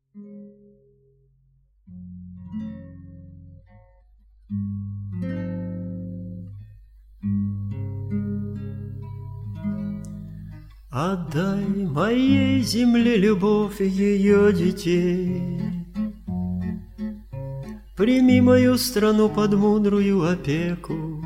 Отдай моей земле любовь ее детей, прими мою страну под мудрую опеку.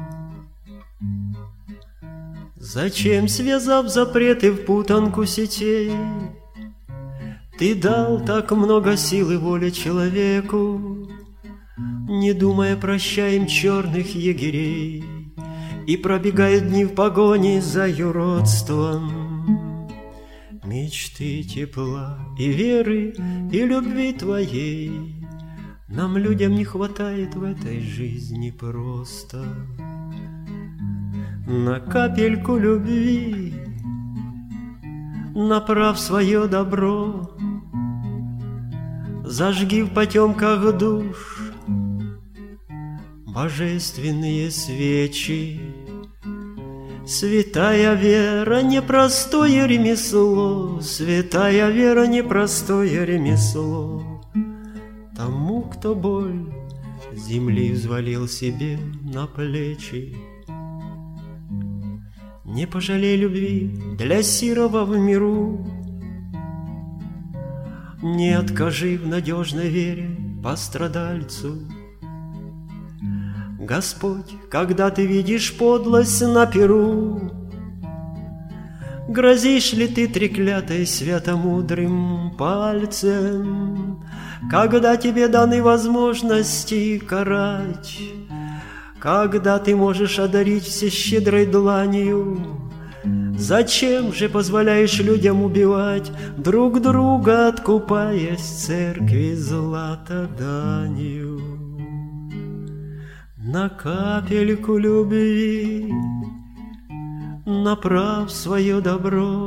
Зачем, связав запреты в путанку сетей, ты дал так много сил и воли человеку? Не думая, прощаем черных егерей, и пробегают дни в погоне за юродством. Мечты тепла и веры, и любви твоей нам, людям, не хватает в этой жизни просто. На капельку любви направь свое добро, зажги в потемках душ божественные свечи. Святая вера — непростое ремесло, святая вера — непростое ремесло. Тому, кто боль земли взвалил себе на плечи, не пожалей любви для сирого в миру, не откажи в надежной вере пострадальцу. Господь, когда ты видишь подлость на перу, грозишь ли ты треклятой святомудрым пальцем, когда тебе даны возможности карать, когда ты можешь одарить все щедрой дланью? Зачем же позволяешь людям убивать друг друга, откупаясь церкви злато данью? На капельку любви направь свое добро,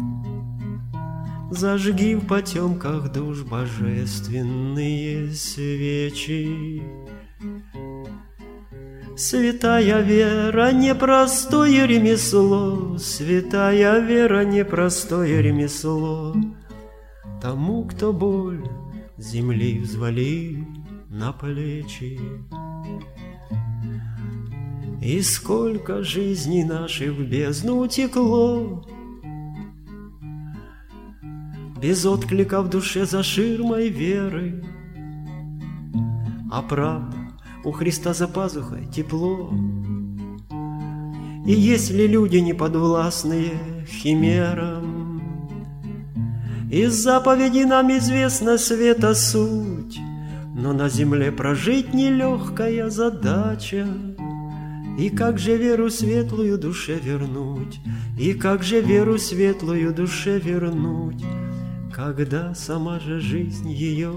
зажги в потемках душ божественные свечи. Святая вера — непростое ремесло, святая вера — непростое ремесло. Тому, кто боль земли взвалил на плечи. И сколько жизней наших в бездну утекло, без отклика в душе за ширмой веры. А правда, у Христа за пазухой тепло. И если люди не подвластные химерам, из заповедей нам известна света суть, но на земле прожить нелегкая задача. И как же веру светлую душе вернуть, и как же веру светлую душе вернуть, когда сама же жизнь ее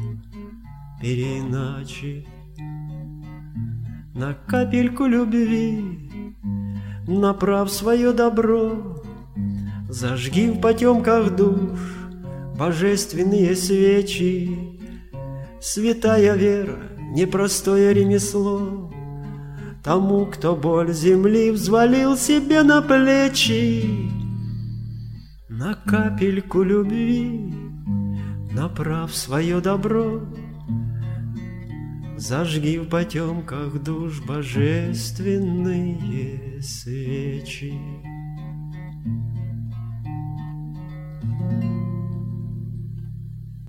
переиначит? На капельку любви направь свое добро, зажги в потемках душ божественные свечи. Святая вера — непростое ремесло, тому, кто боль земли взвалил себе на плечи. На капельку любви направь свое добро, зажги в потемках душ божественные свечи.